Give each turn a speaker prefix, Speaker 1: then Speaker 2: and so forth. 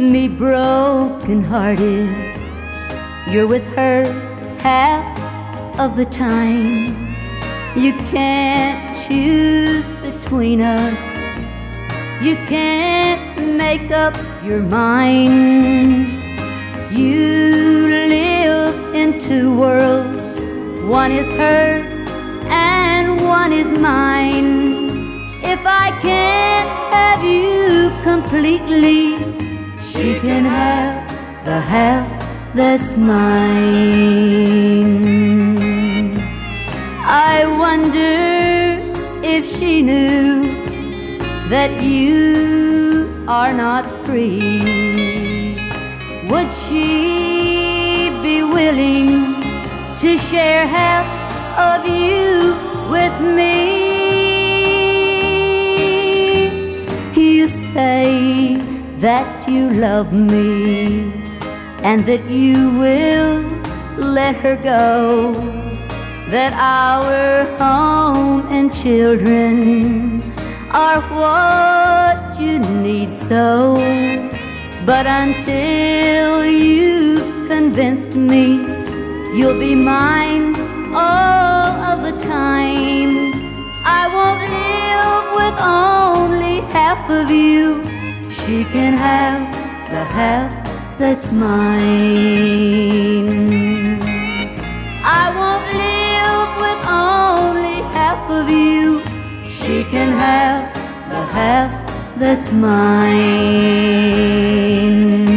Speaker 1: me broken-hearted. You're with her half of the time. You can't choose between us. You can't make up your mind. You live in two worlds. One is hers and one is mine. If I can't have you completely, she can have the half that's mine. I wonder if she knew that you are not free. Would she be willing to share half of you with me? You say that you love me and that you will let her go, that our home and children are what you need so. But until you've convinced me you'll be mine all of the time, I won't live with only half of you. She can have the half that's mine. I won't live with only half of you. She can have the half that's mine.